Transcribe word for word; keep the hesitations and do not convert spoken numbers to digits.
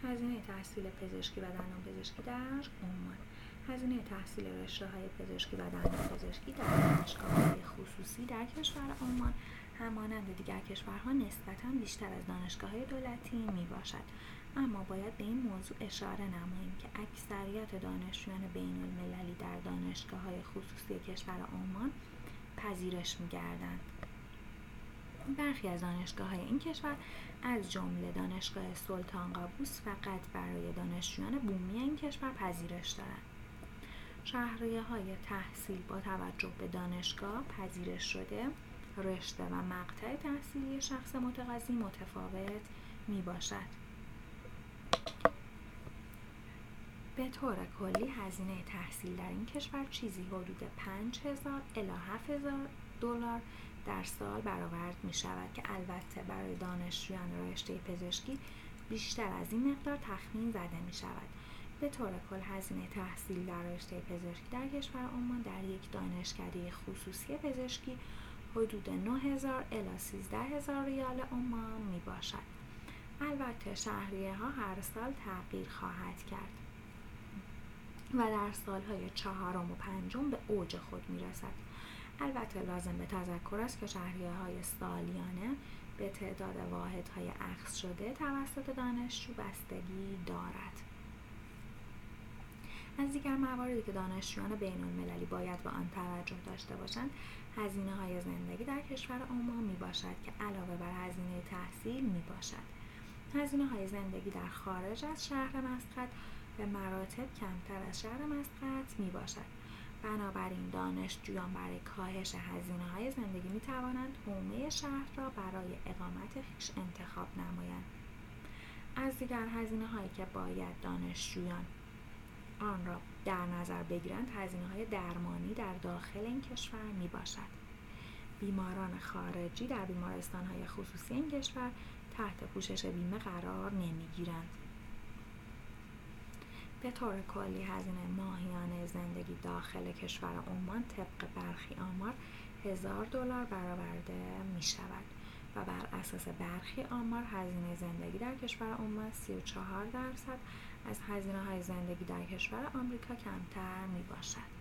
هزینه تحصیل پزشکی و دندانپزشکی در عمان. هزینه تحصیل رشته‌های پزشکی و دندانپزشکی در دانشگاه‌های خصوصی در کشور عمان همانند دیگر کشورها نسبتاً بیشتر از دانشگاه‌های دولتی میباشد، اما باید به این موضوع اشاره نماییم که اکثریت دانشجویان بین‌المللی در دانشگاه‌های خصوصی کشور عمان پذیرش می‌گردند. برخی از دانشگاه‌های این کشور از جمله دانشگاه سلطان قابوس فقط برای دانشجویان بومی این کشور پذیرش دارند. شهریه‌های تحصیل با توجه به دانشگاه، پذیرش شده، رشته و مقطع تحصیلی شخص متقاضی متفاوت میباشد. به طور کلی هزینه تحصیل در این کشور چیزی حدود پنج هزار الی هفت هزار دلار در سال برآورد می شود که البته برای دانشجویان رشته پزشکی بیشتر از این مقدار تخمین زده می شود. به طور کل هزینه تحصیل در رشته پزشکی در کشور عمان در یک دانشکده خصوصی پزشکی حدود نه هزار الی سیزده هزار ریال عمان می باشد. البته شهریه ها هر سال تغییر خواهد کرد و در سالهای چهارم و پنجم به اوج خود می رسد. البته لازم به تذکر است که شهریه های سالیانه به تعداد واحدهای اخذ شده توسط دانشجو بستگی دارد. از دیگر مواردی که دانشجویان بین‌المللی باید به آن توجه داشته باشند، هزینه های زندگی در کشور عمان می باشد که علاوه بر هزینه تحصیل می باشد. هزینه های زندگی در خارج از شهر مسقط به مراتب کمتر از شهر مسقط می باشد. بنابراین دانشجویان برای کاهش هزینه های زندگی می توانند حومه شهر را برای اقامت خویش انتخاب نمایند. از دیگر هزینه هایی که باید دانشجویان آن را در نظر بگیرند هزینه های درمانی در داخل این کشور می باشد. بیماران خارجی در بیمارستان های خصوصی این کشور تحت پوشش بیمه قرار نمی گیرند. به طور کلی هزینه ماهیانه زندگی داخل کشور عمان طبق برخی آمار هزار دلار برآورده می شود و بر اساس برخی آمار هزینه زندگی در کشور عمان سی و چهار درصد از هزینه های زندگی در کشور آمریکا کمتر می باشد.